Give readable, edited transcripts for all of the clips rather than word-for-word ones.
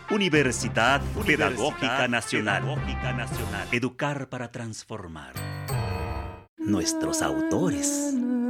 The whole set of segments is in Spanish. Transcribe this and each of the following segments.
Universidad Pedagógica Nacional. Educar para transformar. Nuestros autores.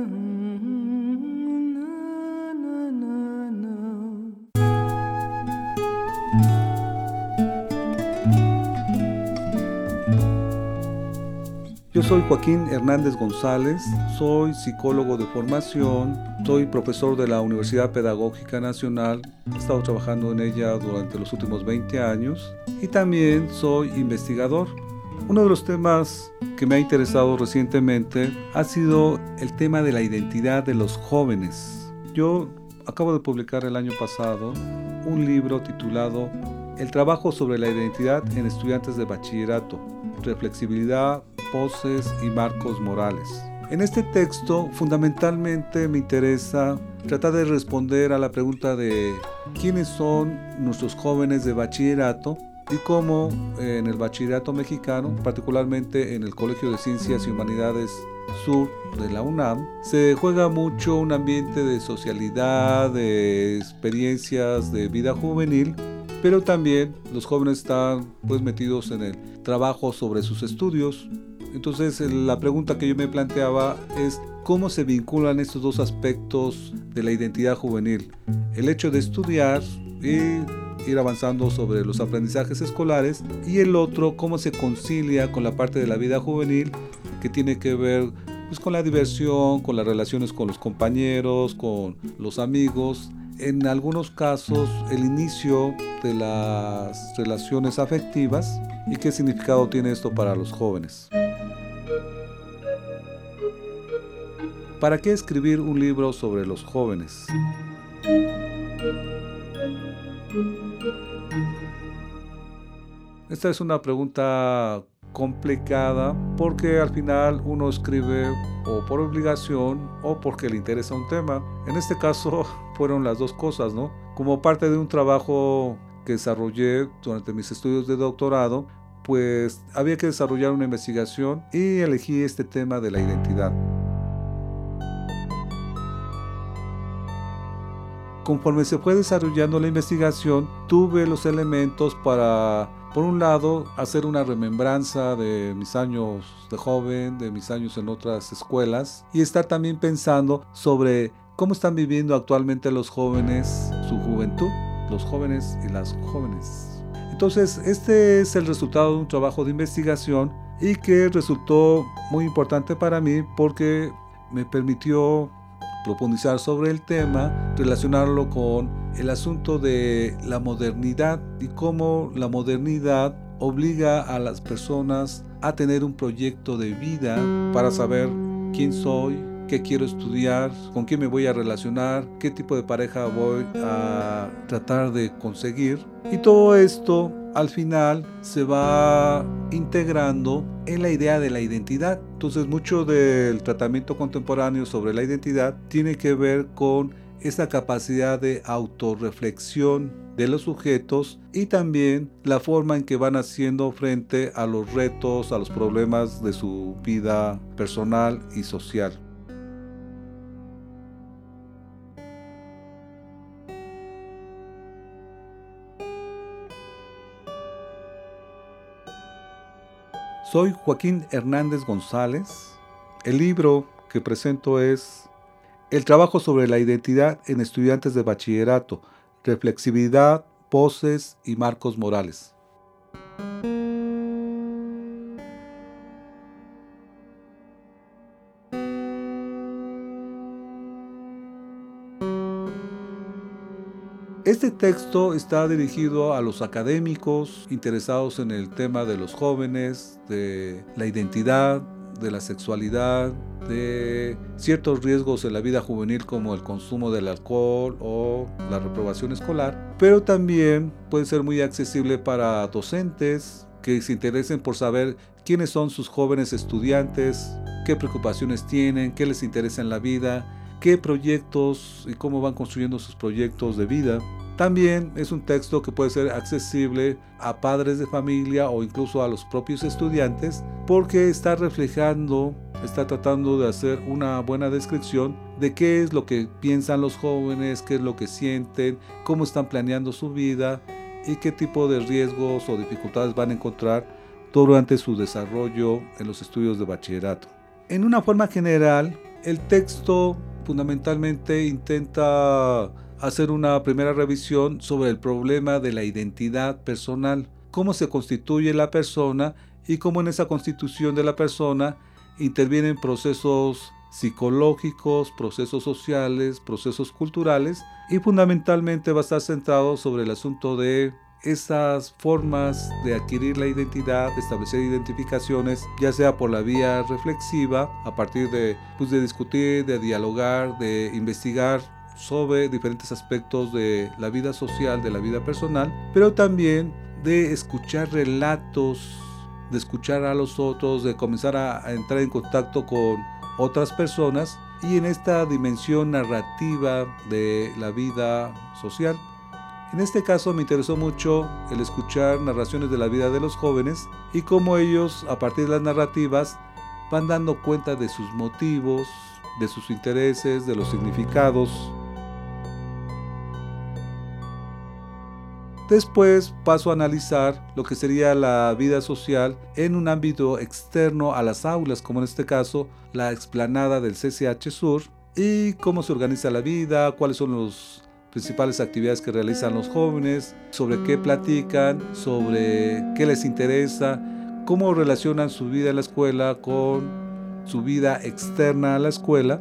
Yo soy Joaquín Hernández González, soy psicólogo de formación, soy profesor de la Universidad Pedagógica Nacional, he estado trabajando en ella durante los últimos 20 años y también soy investigador. Uno de los temas que me ha interesado recientemente ha sido el tema de la identidad de los jóvenes. Yo acabo de publicar el año pasado un libro titulado El trabajo sobre la identidad en estudiantes de bachillerato, reflexibilidad, poses y marcos morales. En este texto fundamentalmente me interesa tratar de responder a la pregunta de quiénes son nuestros jóvenes de bachillerato y cómo en el bachillerato mexicano, particularmente en el Colegio de Ciencias y Humanidades Sur de la UNAM, se juega mucho un ambiente de socialidad, de experiencias de vida juvenil, pero también los jóvenes están metidos en el trabajo sobre sus estudios. Entonces la pregunta que yo me planteaba es cómo se vinculan estos dos aspectos de la identidad juvenil. El hecho de estudiar y ir avanzando sobre los aprendizajes escolares, y el otro, cómo se concilia con la parte de la vida juvenil que tiene que ver con la diversión, con las relaciones con los compañeros, con los amigos. En algunos casos, el inicio de las relaciones afectivas y qué significado tiene esto para los jóvenes. ¿Para qué escribir un libro sobre los jóvenes? Esta es una pregunta complicada porque al final uno escribe o por obligación o porque le interesa un tema. En este caso fueron las dos cosas, ¿no? Como parte de un trabajo que desarrollé durante mis estudios de doctorado, pues había que desarrollar una investigación y elegí este tema de la identidad. Conforme se fue desarrollando la investigación, tuve los elementos para, por un lado, hacer una remembranza de mis años de joven, de mis años en otras escuelas, y estar también pensando sobre cómo están viviendo actualmente los jóvenes su juventud, los jóvenes y las jóvenes. Entonces, este es el resultado de un trabajo de investigación y que resultó muy importante para mí porque me permitió profundizar sobre el tema, relacionarlo con el asunto de la modernidad y cómo la modernidad obliga a las personas a tener un proyecto de vida para saber quién soy, qué quiero estudiar, con quién me voy a relacionar, qué tipo de pareja voy a tratar de conseguir. Y todo esto al final se va integrando en la idea de la identidad. Entonces mucho del tratamiento contemporáneo sobre la identidad tiene que ver con esa capacidad de autorreflexión de los sujetos y también la forma en que van haciendo frente a los retos, a los problemas de su vida personal y social. Soy Joaquín Hernández González. El libro que presento es El trabajo sobre la identidad en estudiantes de bachillerato, reflexibilidad, poses y marcos morales. Este texto está dirigido a los académicos interesados en el tema de los jóvenes, de la identidad, de la sexualidad, de ciertos riesgos en la vida juvenil como el consumo del alcohol o la reprobación escolar, pero también puede ser muy accesible para docentes que se interesen por saber quiénes son sus jóvenes estudiantes, qué preocupaciones tienen, qué les interesa en la vida, qué proyectos y cómo van construyendo sus proyectos de vida. También es un texto que puede ser accesible a padres de familia o incluso a los propios estudiantes porque está reflejando, está tratando de hacer una buena descripción de qué es lo que piensan los jóvenes, qué es lo que sienten, cómo están planeando su vida y qué tipo de riesgos o dificultades van a encontrar durante su desarrollo en los estudios de bachillerato. En una forma general, el texto fundamentalmente intenta hacer una primera revisión sobre el problema de la identidad personal, cómo se constituye la persona y cómo en esa constitución de la persona intervienen procesos psicológicos, procesos sociales, procesos culturales, y fundamentalmente va a estar centrado sobre el asunto de esas formas de adquirir la identidad, de establecer identificaciones, ya sea por la vía reflexiva, a partir de discutir, de dialogar, de investigar sobre diferentes aspectos de la vida social, de la vida personal, pero también de escuchar relatos, de escuchar a los otros, de comenzar a entrar en contacto con otras personas y en esta dimensión narrativa de la vida social. En este caso me interesó mucho el escuchar narraciones de la vida de los jóvenes y cómo ellos, a partir de las narrativas, van dando cuenta de sus motivos, de sus intereses, de los significados. Después paso a analizar lo que sería la vida social en un ámbito externo a las aulas, como en este caso la explanada del CCH Sur, y cómo se organiza la vida, cuáles son las principales actividades que realizan los jóvenes, sobre qué platican, sobre qué les interesa, cómo relacionan su vida en la escuela con su vida externa a la escuela.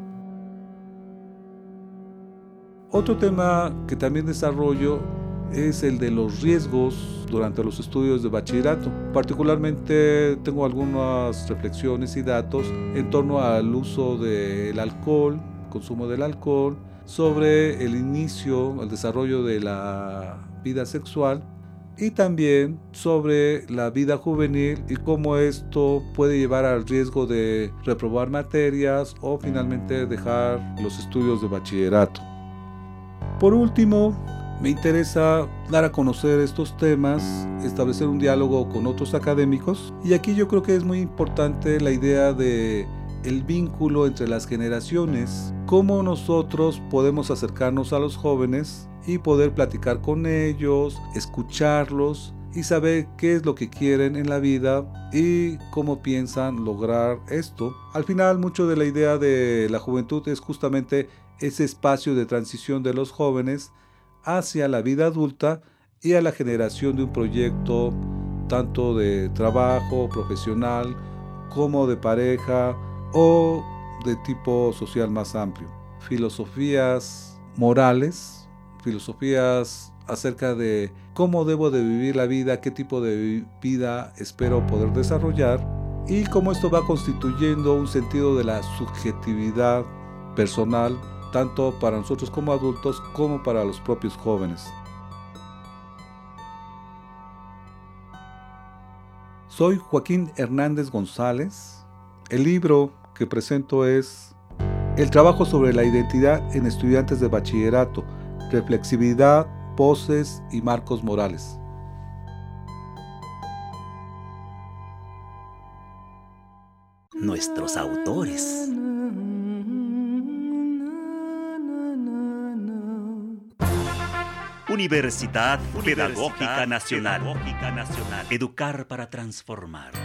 Otro tema que también desarrollo es el de los riesgos durante los estudios de bachillerato. Particularmente tengo algunas reflexiones y datos en torno al uso del alcohol, consumo del alcohol, sobre el inicio, el desarrollo de la vida sexual y también sobre la vida juvenil y cómo esto puede llevar al riesgo de reprobar materias o finalmente dejar los estudios de bachillerato. Por último, me interesa dar a conocer estos temas, establecer un diálogo con otros académicos, y aquí yo creo que es muy importante la idea de el vínculo entre las generaciones, cómo nosotros podemos acercarnos a los jóvenes y poder platicar con ellos, escucharlos y saber qué es lo que quieren en la vida y cómo piensan lograr esto. Al final, mucho de la idea de la juventud es justamente ese espacio de transición de los jóvenes hacia la vida adulta y a la generación de un proyecto tanto de trabajo profesional como de pareja o de tipo social más amplio. Filosofías morales, filosofías acerca de cómo debo de vivir la vida, qué tipo de vida espero poder desarrollar y cómo esto va constituyendo un sentido de la subjetividad personal tanto para nosotros como adultos como para los propios jóvenes. Soy Joaquín Hernández González. El libro que presento es El trabajo sobre la identidad en estudiantes de bachillerato, reflexividad, poses y marcos morales. Nuestros autores. Universidad Pedagógica Nacional. Educar para transformar.